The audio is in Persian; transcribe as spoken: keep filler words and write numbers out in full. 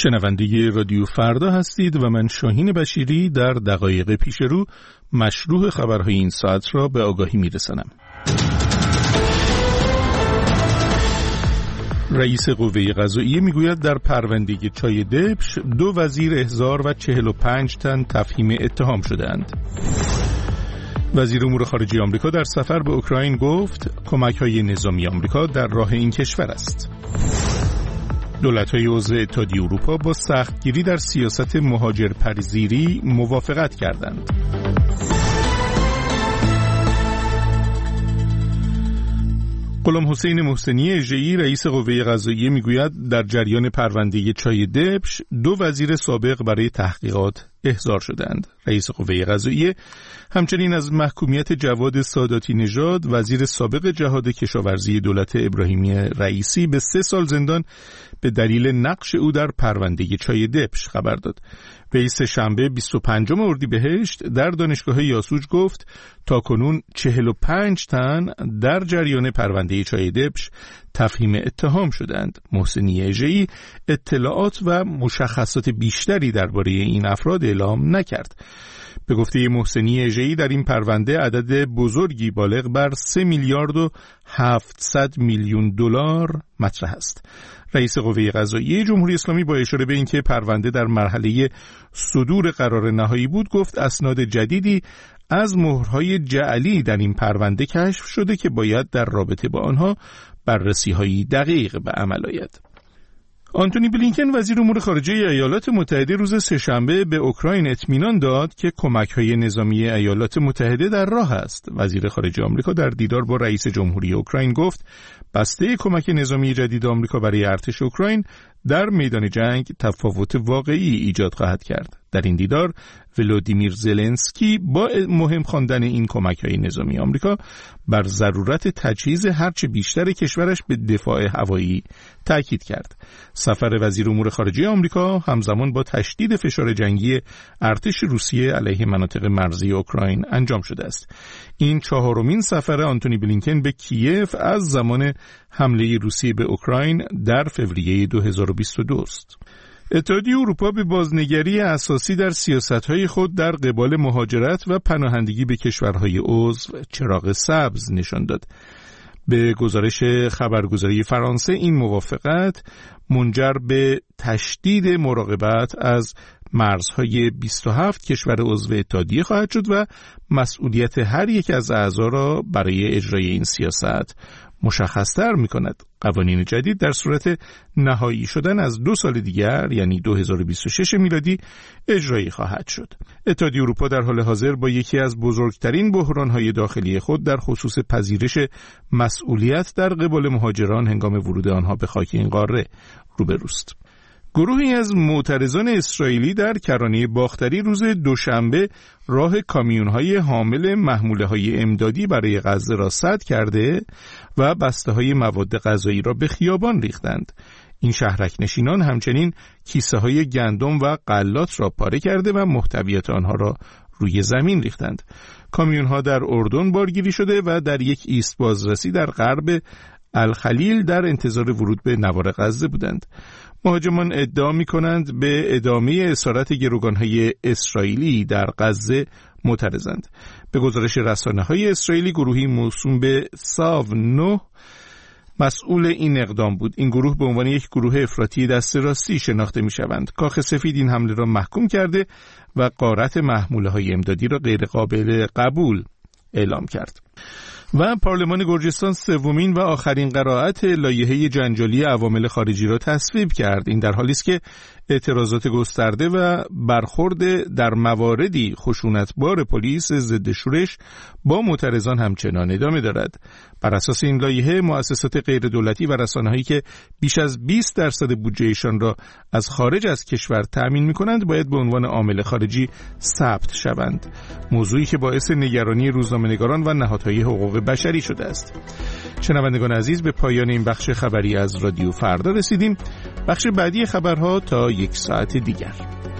شنونده رادیو فردا هستید و من شاهین بشیری در دقایق پیش رو مشروع خبرهای این ساعت را به آگاهی میرسانم. رئیس قوه قضاییه میگوید در پرونده چای دبش دو وزیر احضار و چهل و پنج تن تفهیم اتهام شدند. وزیر امور خارجه آمریکا در سفر به اوکراین گفت کمک‌های نظامی آمریکا در راه این کشور است. دولت‌های عضو اتحادیه اروپا با سختگیری در سیاست مهاجرپذیری موافقت کردند. غلام حسین محسنی اژه‌ای رئیس قوه قضاییه میگوید در جریان پرونده چای دبش دو وزیر سابق برای تحقیقات احضار شدند. رئیس قوه قضاییه همچنین از محکومیت جواد ساداتی نژاد وزیر سابق جهاد کشاورزی دولت ابراهیمی رئیسی به سه سال زندان به دلیل نقش او در پرونده چای دبش خبر داد. رئیس شنبه بیست و پنجم اردیبهشت در دانشگاه یاسوج گفت تاکنون چهل و پنج تن در جریان پرونده چای دبش تفهیم اتهام شدند. محسنی اژه‌ای اطلاعات و مشخصات بیشتری درباره این افراد اعلام نکرد. به گفته محسنی اژه‌ای در این پرونده عدد بزرگی بالغ بر سه میلیارد و هفتصد میلیون دلار مطرح است. رئیس قوه قضاییه جمهوری اسلامی با اشاره به اینکه پرونده در مرحله صدور قرار نهایی بود گفت اسناد جدیدی از مهرهای جعلی در این پرونده کشف شده که باید در رابطه با آنها بررسی‌های دقیق به عمل آید. آنتونی بلینکن وزیر امور خارجه ایالات متحده روز سه‌شنبه به اوکراین اطمینان داد که کمک‌های نظامی ایالات متحده در راه است. وزیر خارجه آمریکا در دیدار با رئیس جمهوری اوکراین گفت بسته کمک نظامی جدید آمریکا برای ارتش اوکراین در میدان جنگ تفاوت واقعی ایجاد خواهد کرد. در این دیدار ولودیمیر زلنسکی با مهم خواندن این کمک‌های نظامی آمریکا بر ضرورت تجهیز هرچه بیشتر کشورش به دفاع هوایی تاکید کرد. سفر وزیر امور خارجه آمریکا همزمان با تشدید فشار جنگی ارتش روسیه علیه مناطق مرزی اوکراین انجام شده است. این چهارمین سفر آنتونی بلینکن به کیف از زمان حمله روسیه به اوکراین در فوریه دو هزار و بیست و دو است. اتحادیه اروپا به بازنگری اساسی در سیاست‌های خود در قبال مهاجرت و پناهندگی به کشورهای عضو چراغ سبز نشان داد. به گزارش خبرگزاری فرانسه این موافقت منجر به تشدید مراقبت از مرزهای بیست و هفت کشور عضو اتحادیه خواهد شد و مسئولیت هر یک از اعضا را برای اجرای این سیاست مشخص‌تر می‌کند. قوانین جدید در صورت نهایی شدن از دو سال دیگر یعنی دو هزار و بیست و شش میلادی اجرایی خواهد شد. اتحادیه اروپا در حال حاضر با یکی از بزرگترین بحران‌های داخلی خود در خصوص پذیرش مسئولیت در قبال مهاجران هنگام ورود آنها به خاک این قاره روبروست. گروهی از معترضان اسرائیلی در کرانه باختری روز دوشنبه راه کامیون‌های حامل محموله‌های امدادی برای غزه را سد کرده و بسته‌های مواد غذایی را به خیابان ریختند. این شهرک نشینان همچنین کیسه‌های گندم و غلات را پاره کرده و محتویات آنها را روی زمین ریختند. کامیون‌ها در اردن بارگیری شده و در یک ایست بازرسی در غرب الخلیل در انتظار ورود به نوار غزه بودند. مهاجمان ادعا می‌کنند به ادامه اسارت گروگان‌های اسرائیلی در غزه معترضند. به گزارش رسانه‌های اسرائیلی گروهی موسوم به ساو نه مسئول این اقدام بود. این گروه به عنوان یک گروه افراطی دست راستی شناخته می‌شوند. کاخ سفید این حمله را محکوم کرده و غارت محموله‌های امدادی را غیر قابل قبول اعلام کرد. و پارلمان گرجستان سومین و آخرین قرائت لایحه جنجالی عوامل خارجی را تصویب کرد. این در حالی است که اعتراضات گسترده و برخورد در مواردی خشونتبار پلیس ضد شورش با معترضان همچنان ادامه دارد. بر اساس این لایحه مؤسسات غیر دولتی و رسانه‌هایی که بیش از بیست درصد بودجهشان را از خارج از کشور تأمین می‌کنند باید به عنوان عامل خارجی ثبت شوند. موضوعی که باعث نگرانی روزنامه‌نگاران و نهادهای حقوق بشری شده است. شنوندگان عزیز، به پایان این بخش خبری از رادیو فردا رسیدیم. بخش بعدی خبرها تا یک ساعت دیگر.